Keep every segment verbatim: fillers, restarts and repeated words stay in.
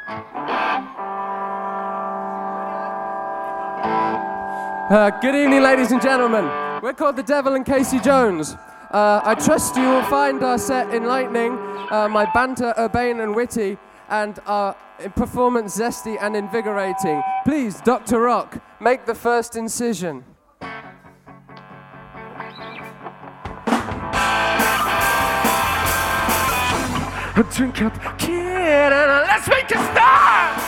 Uh, good evening, ladies and gentlemen. We're called The Devil and Casey Jones. Uh, I trust you will find our set enlightening, uh, my banter urbane and witty, and our performance zesty and invigorating. Please, Doctor Rock, make the first incision. Drink up, kid, and let's make a start!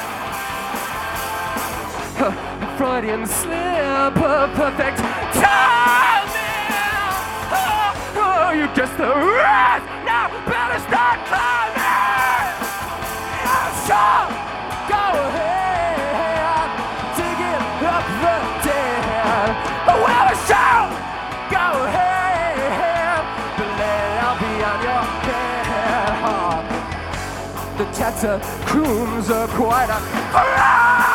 Freudian slip of perfect timing. Oh, oh, you just the rest. Now better start climbing. Yeah, sure. Go ahead, dig it up the dead. Well, sure. Go ahead, but let it all be on your head. The catacombs are quite a crowd.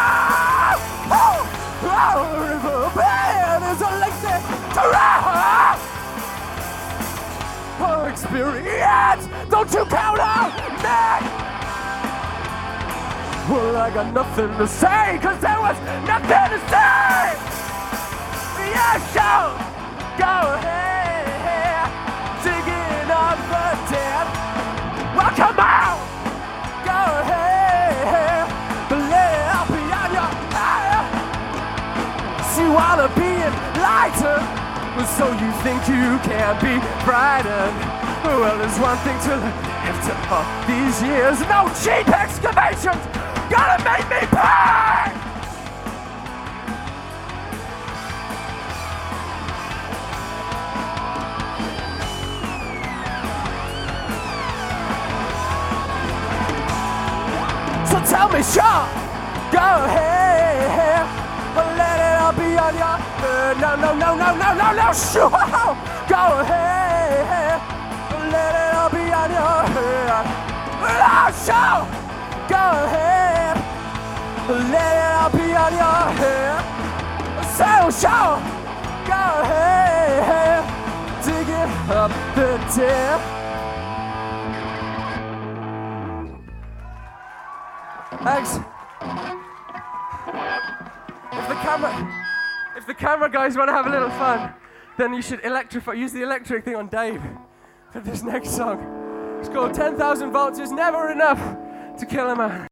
River bed is a lazy terrain. For experience, don't you count on me? Well, I got nothing to say, cause there was nothing to say. Yeah, sure, go ahead, digging up the dead. Well, come on, go ahead, but let it all be on your head. You wanna be enlightened, so you think you can be frightened. Well, there's one thing to learn. After all these years, no cheap excavations gonna make me pay. So tell me, sure, go ahead. Let it all be on your head. No, no, no, no, no, no, no, sure. Go ahead. Let it all be on your head. Oh, sure. Go ahead. Let it all be on your head. So, sure. Go ahead. Dig it up the tip. Thanks. If the camera, if the camera guys want to have a little fun, then you should electrify. Use the electric thing on Dave for this next song. It's called ten thousand volts is never enough to kill a man.